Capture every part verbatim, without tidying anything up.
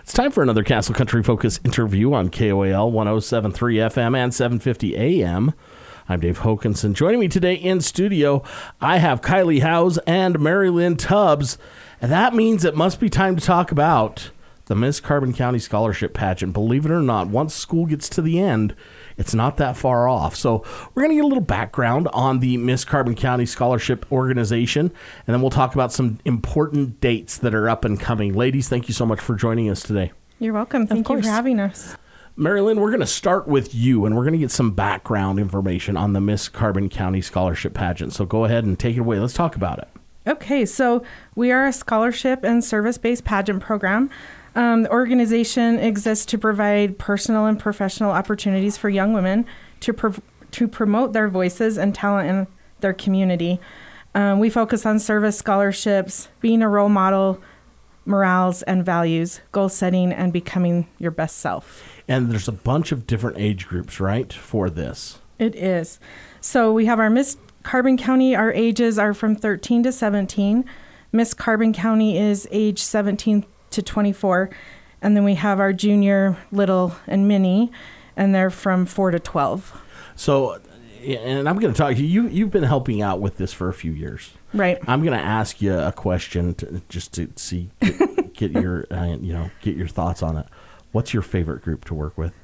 It's time for another Castle Country Focus interview on K O A L one oh seven point three F M and seven fifty A M. I'm Dave Hokinson. Joining me today in studio, I have Kylie Howes and Mary Lynn Tubbs. And that means it must be time to talk about the Miss Carbon County Scholarship Pageant. Believe it or not, once school gets to the end, it's not that far off. So we're going to get a little background on the Miss Carbon County Scholarship Organization, and then we'll talk about some important dates that are up and coming. Ladies, thank you so much for joining us today. You're welcome. Thank you for having us. Mary Lynn, we're going to start with you, and we're going to get some background information on the Miss Carbon County Scholarship Pageant. So go ahead and take it away. Let's talk about it. Okay, so we are a scholarship and service-based pageant program. Um, the organization exists to provide personal and professional opportunities for young women to pro- to promote their voices and talent in their community. Um, we focus on service scholarships, being a role model, morals and values, goal setting, and becoming your best self. And there's a bunch of different age groups, right, for this? It is. So we have our Miss Carbon County. Our ages are from thirteen to seventeen. Miss Carbon County is age seventeen to twenty-four. And then we have our junior, little, and mini, and they're from four to twelve. So, and I'm going to talk to you. You've been helping out with this for a few years. Right. I'm going to ask you a question to, just to see, get, get your, uh, you know, get your thoughts on it. What's your favorite group to work with?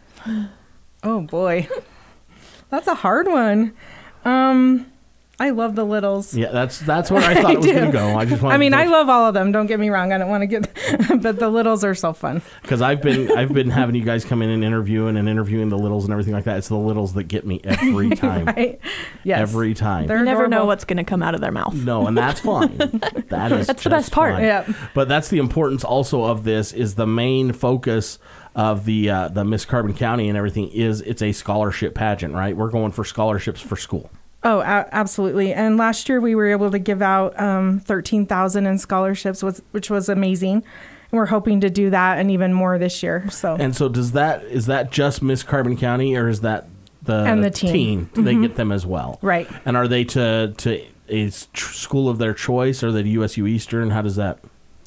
Oh, boy. That's a hard one. Um, I love the littles. Yeah, that's that's where I thought I it was going to go. I just want. I mean, I love all of them. Don't get me wrong. I don't want to get, but the littles are so fun. Because I've been I've been having you guys come in and interviewing and interviewing the littles and everything like that. It's the littles that get me every time. Right? Yes. Every time. You never know what's going to come out of their mouth. No, and that's fine. That is that's the best part. Fine. Yeah. But that's the importance also of this is the main focus of the uh, the Miss Carbon County and everything is it's a scholarship pageant, right? We're going for scholarships for school. Oh, a- absolutely. And last year we were able to give out um, thirteen thousand in scholarships, was, which was amazing. And we're hoping to do that and even more this year. So. And so does that, is that just Miss Carbon County or is that the, and the teen? teen? Mm-hmm. They get them as well. Right. And are they to, to a tr- school of their choice or are they to U S U Eastern? How does that?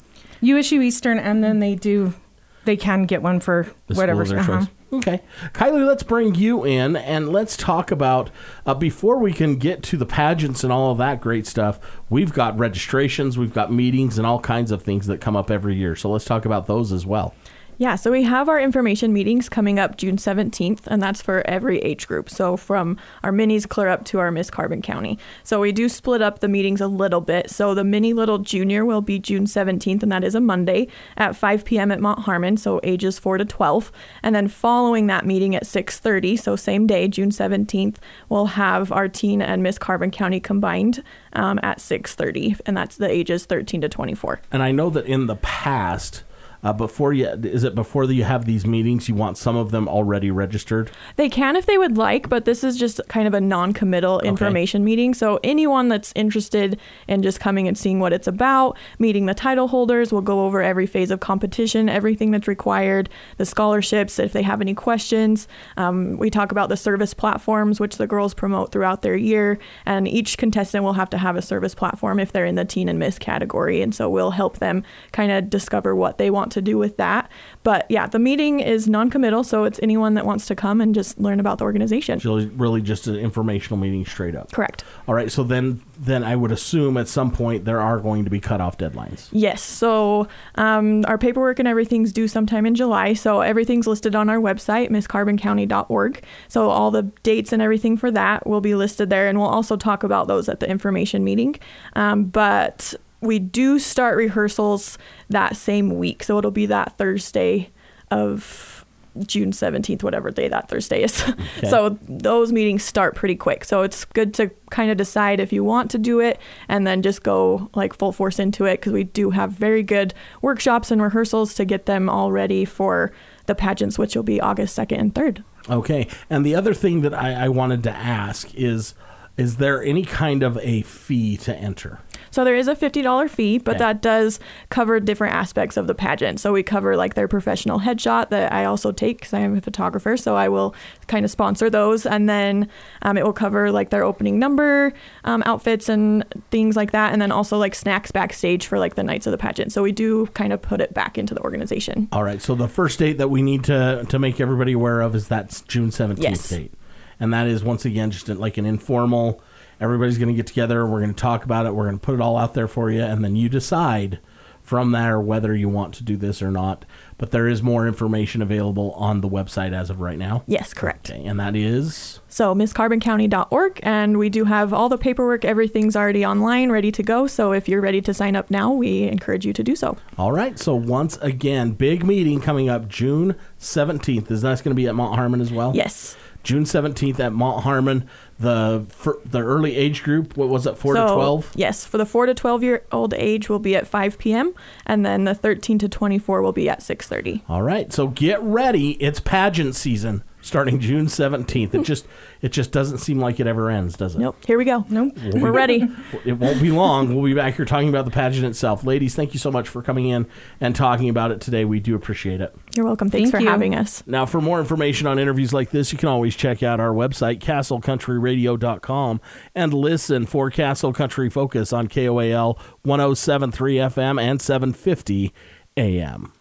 U S U Eastern, and then they do, they can get one for the whatever. School of their uh-huh. choice. Okay. Kylie, let's bring you in and let's talk about, uh, before we can get to the pageants and all of that great stuff, we've got registrations, we've got meetings and all kinds of things that come up every year. So let's talk about those as well. Yeah, so we have our information meetings coming up June seventeenth, and that's for every age group. So from our minis clear up to our Miss Carbon County. So we do split up the meetings a little bit. So the mini little junior will be June seventeenth, and that is a Monday at five p.m. at Mount Harmon, so ages four to twelve. And then following that meeting at six thirty, so same day, June seventeenth, we'll have our teen and Miss Carbon County combined um, at six thirty, and that's the ages thirteen to twenty-four. And I know that in the past, Uh, before you, is it before you have these meetings, you want some of them already registered? They can if they would like, but this is just kind of a non-committal Okay. information meeting. So anyone that's interested in just coming and seeing what it's about, meeting the title holders, we'll go over every phase of competition, everything that's required, the scholarships, if they have any questions. Um, we talk about the service platforms, which the girls promote throughout their year. And each contestant will have to have a service platform if they're in the teen and miss category. And so we'll help them kind of discover what they want to do with that. But yeah, the meeting is non-committal, so it's anyone that wants to come and just learn about the organization. So really just an informational meeting straight up. Correct. All right, so then then I would assume at some point there are going to be cutoff deadlines. Yes, so um, our paperwork and everything's due sometime in July, so everything's listed on our website, miss carbon county dot org. So all the dates and everything for that will be listed there, and we'll also talk about those at the information meeting. Um, but we do start rehearsals that same week. So it'll be that Thursday of June seventeenth, whatever day that Thursday is. Okay. So those meetings start pretty quick. So it's good to kind of decide if you want to do it and then just go like full force into it, because we do have very good workshops and rehearsals to get them all ready for the pageants, which will be August second and third. Okay. And the other thing that I, I wanted to ask is, Is there any kind of a fee to enter? So there is a fifty dollars fee, but Okay. that does cover different aspects of the pageant. So we cover like their professional headshot that I also take because I am a photographer. So I will kind of sponsor those. And then um, it will cover like their opening number, um, outfits and things like that. And then also like snacks backstage for like the nights of the pageant. So we do kind of put it back into the organization. All right. So the first date that we need to, to make everybody aware of is that June seventeenth Yes. date. And that is, once again, just like an informal, everybody's going to get together. We're going to talk about it. We're going to put it all out there for you. And then you decide from there whether you want to do this or not. But there is more information available on the website as of right now. Yes, correct. Okay. And that is? So miss carbon county dot org, and we do have all the paperwork. Everything's already online, ready to go. So if you're ready to sign up now, we encourage you to do so. All right. So once again, big meeting coming up June seventeenth. Is that going to be at Mount Harmon as well? Yes. June seventeenth at Mount Harmon. The for, the early age group, what was it, four so, to twelve? Yes, for the four to twelve year old age will be at five p.m. and then the thirteen to twenty-four will be at six thirty. All right, so get ready. It's pageant season starting June seventeenth. It just it just doesn't seem like it ever ends, does it? Nope. Here we go. Nope. We're ready. It won't be long. We'll be back here talking about the pageant itself. Ladies, thank you so much for coming in and talking about it today. We do appreciate it. You're welcome. Thanks Thank for you. having us. Now, for more information on interviews like this, you can always check out our website, castle country radio dot com, and listen for Castle Country Focus on K O A L one oh seven point three F M and seven fifty A M.